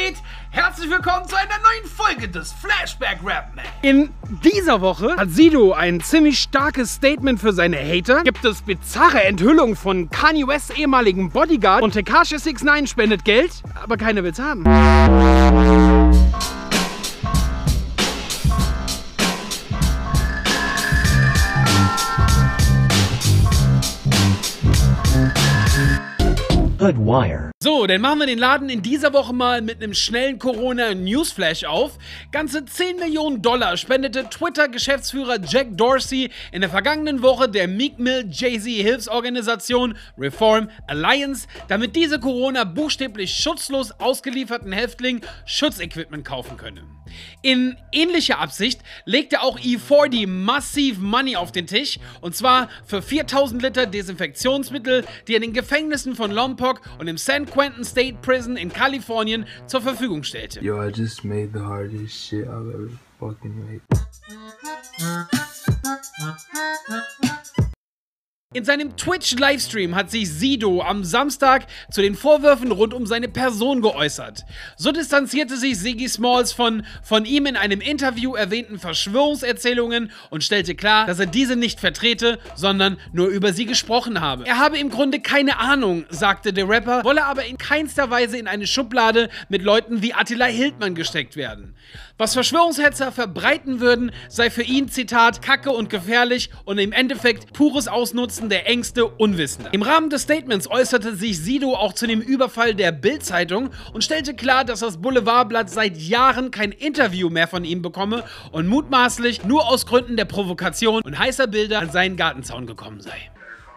geht? Herzlich willkommen zu einer neuen Folge des Flashback Rap Man. In dieser Woche hat Sido ein ziemlich starkes Statement für seine Hater, gibt es bizarre Enthüllungen von Kanye Wests ehemaligen Bodyguard und Tekashi 69 spendet Geld, aber keiner will's haben. Hoodwire. So, dann machen wir den Laden in dieser Woche mal mit einem schnellen Corona-Newsflash auf. Ganze 10 Millionen Dollar spendete Twitter-Geschäftsführer Jack Dorsey in der vergangenen Woche der Meek Mill Jay-Z-Hilfsorganisation Reform Alliance, damit diese Corona buchstäblich schutzlos ausgelieferten Häftlingen Schutzequipment kaufen können. In ähnlicher Absicht legte auch E40 massiv Money auf den Tisch, und zwar für 4000 Liter Desinfektionsmittel, die er den Gefängnissen von Lompoc und im San Quentin State Prison in Kalifornien zur Verfügung stellte. Yo, I just made the hardest shit I've ever fucking made. In seinem Twitch-Livestream hat sich Sido am Samstag zu den Vorwürfen rund um seine Person geäußert. So distanzierte sich Siggy Smalls von ihm in einem Interview erwähnten Verschwörungserzählungen und stellte klar, dass er diese nicht vertrete, sondern nur über sie gesprochen habe. Er habe im Grunde keine Ahnung, sagte der Rapper, wolle aber in keinster Weise in eine Schublade mit Leuten wie Attila Hildmann gesteckt werden. Was Verschwörungshetzer verbreiten würden, sei für ihn, Zitat, Kacke und gefährlich und im Endeffekt pures Ausnutzen der Ängste Unwissender. Im Rahmen des Statements äußerte sich Sido auch zu dem Überfall der Bild-Zeitung und stellte klar, dass das Boulevardblatt seit Jahren kein Interview mehr von ihm bekomme und mutmaßlich nur aus Gründen der Provokation und heißer Bilder an seinen Gartenzaun gekommen sei.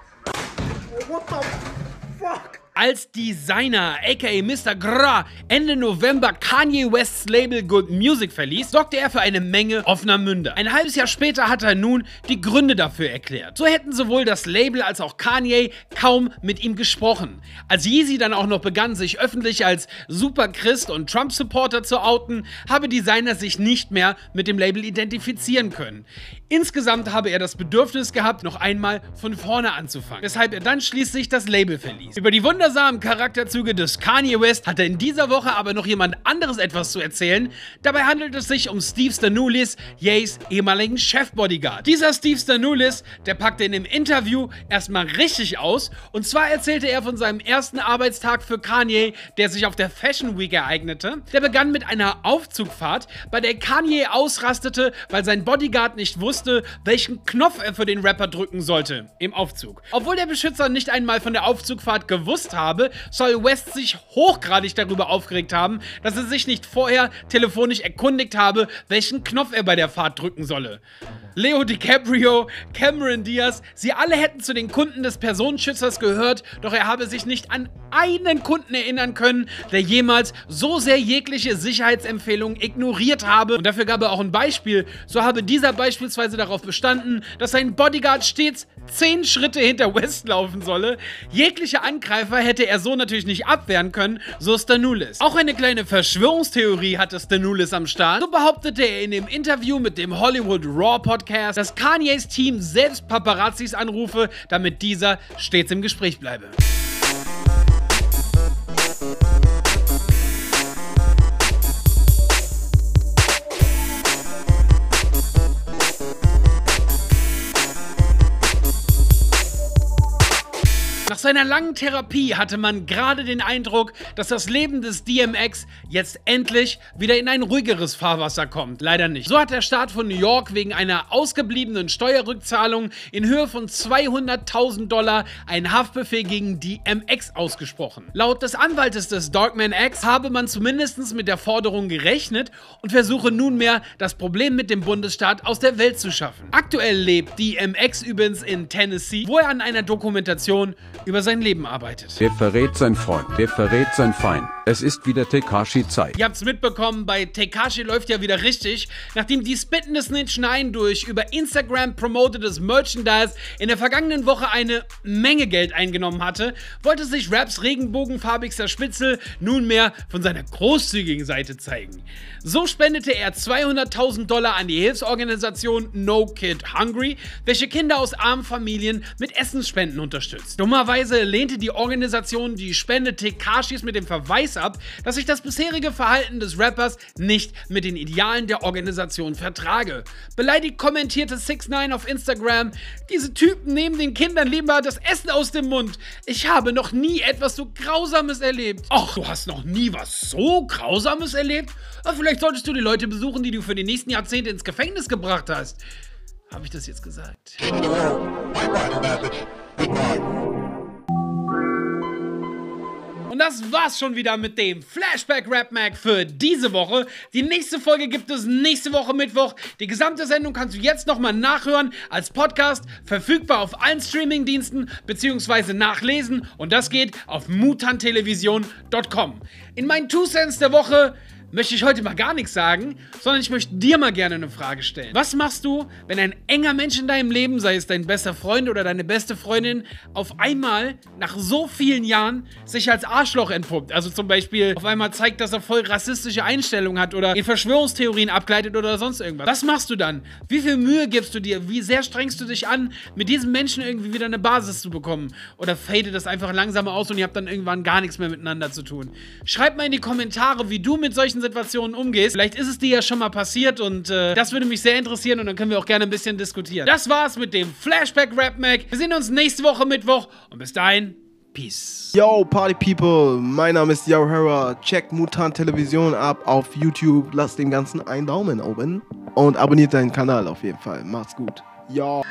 What the fuck? Als Designer, aka Mr. Grrr, Ende November Kanye Wests Label Good Music verließ, sorgte er für eine Menge offener Münder. Ein halbes Jahr später hat er nun die Gründe dafür erklärt. So hätten sowohl das Label als auch Kanye kaum mit ihm gesprochen. Als Yeezy dann auch noch begann, sich öffentlich als Superchrist und Trump-Supporter zu outen, habe Designer sich nicht mehr mit dem Label identifizieren können. Insgesamt habe er das Bedürfnis gehabt, noch einmal von vorne anzufangen, weshalb er dann schließlich das Label verließ. Über die wundersamen Charakterzüge des Kanye West hatte in dieser Woche aber noch jemand anderes etwas zu erzählen. Dabei handelt es sich um Steve Stanoulis, Ye's ehemaligen Chef-Bodyguard. Dieser Steve Stanoulis, der packte in dem Interview erstmal richtig aus, und zwar erzählte er von seinem ersten Arbeitstag für Kanye, der sich auf der Fashion Week ereignete. Der begann mit einer Aufzugfahrt, bei der Kanye ausrastete, weil sein Bodyguard nicht wusste, welchen Knopf er für den Rapper drücken sollte im Aufzug. Obwohl der Beschützer nicht einmal von der Aufzugfahrt gewusst habe, soll West sich hochgradig darüber aufgeregt haben, dass er sich nicht vorher telefonisch erkundigt habe, welchen Knopf er bei der Fahrt drücken solle. Leo DiCaprio, Cameron Diaz, sie alle hätten zu den Kunden des Personenschützers gehört, doch er habe sich nicht an einen Kunden erinnern können, der jemals so sehr jegliche Sicherheitsempfehlungen ignoriert habe. Und dafür gab er auch ein Beispiel. So habe dieser beispielsweise darauf bestanden, dass sein Bodyguard stets 10 Schritte hinter West laufen solle. Jegliche Angreifer hätte er so natürlich nicht abwehren können, so Stanoulis. Auch eine kleine Verschwörungstheorie hatte Stanoulis am Start. So behauptete er in dem Interview mit dem Hollywood Raw Podcast, dass Kanyes Team selbst Paparazzis anrufe, damit dieser stets im Gespräch bleibe. Nach seiner langen Therapie hatte man gerade den Eindruck, dass das Leben des DMX jetzt endlich wieder in ein ruhigeres Fahrwasser kommt. Leider nicht. So hat der Staat von New York wegen einer ausgebliebenen Steuerrückzahlung in Höhe von $200.000 einen Haftbefehl gegen DMX ausgesprochen. Laut des Anwaltes des Darkman X habe man zumindest mit der Forderung gerechnet und versuche nunmehr, das Problem mit dem Bundesstaat aus der Welt zu schaffen. Aktuell lebt DMX übrigens in Tennessee, wo er an einer Dokumentation über sein Leben arbeitet. Der verrät sein Freund, der verrät sein Feind. Es ist wieder Tekashi-Zeit. Ihr habt's mitbekommen, bei Tekashi läuft ja wieder richtig. Nachdem die Spitten des Snitch 9 durch über Instagram promotetes Merchandise in der vergangenen Woche eine Menge Geld eingenommen hatte, wollte sich Raps regenbogenfarbigster Spitzel nunmehr von seiner großzügigen Seite zeigen. So spendete er $200.000 an die Hilfsorganisation No Kid Hungry, welche Kinder aus armen Familien mit Essensspenden unterstützt. Dummerweise lehnte die Organisation die Spende Tekashis mit dem Verweis habe, dass ich das bisherige Verhalten des Rappers nicht mit den Idealen der Organisation vertrage. Beleidigt kommentierte 6ix9ine auf Instagram: Diese Typen nehmen den Kindern lieber das Essen aus dem Mund. Ich habe noch nie etwas so Grausames erlebt. Ach, du hast noch nie was so Grausames erlebt? Aber vielleicht solltest du die Leute besuchen, die du für die nächsten Jahrzehnte ins Gefängnis gebracht hast. Habe ich das jetzt gesagt? Und das war's schon wieder mit dem Flashback Rap Mag für diese Woche. Die nächste Folge gibt es nächste Woche Mittwoch. Die gesamte Sendung kannst du jetzt nochmal nachhören als Podcast, verfügbar auf allen Streamingdiensten bzw. nachlesen. Und das geht auf mutanttelevision.com. In meinen 2 Cents der Woche möchte ich heute mal gar nichts sagen, sondern ich möchte dir mal gerne eine Frage stellen. Was machst du, wenn ein enger Mensch in deinem Leben, sei es dein bester Freund oder deine beste Freundin, auf einmal nach so vielen Jahren sich als Arschloch entpuppt? Also zum Beispiel auf einmal zeigt, dass er voll rassistische Einstellungen hat oder in Verschwörungstheorien abgleitet oder sonst irgendwas. Was machst du dann? Wie viel Mühe gibst du dir? Wie sehr strengst du dich an, mit diesem Menschen irgendwie wieder eine Basis zu bekommen? Oder fadet das einfach langsamer aus und ihr habt dann irgendwann gar nichts mehr miteinander zu tun? Schreib mal in die Kommentare, wie du mit solchen Situationen umgehst. Vielleicht ist es dir ja schon mal passiert und das würde mich sehr interessieren und dann können wir auch gerne ein bisschen diskutieren. Das war's mit dem Flashback Rap Mag. Wir sehen uns nächste Woche Mittwoch und bis dahin, Peace. Yo, Party People, mein Name ist Yauhera. Check Mutant Television ab auf YouTube. Lasst dem Ganzen einen Daumen oben und abonniert deinen Kanal auf jeden Fall. Macht's gut. Yo.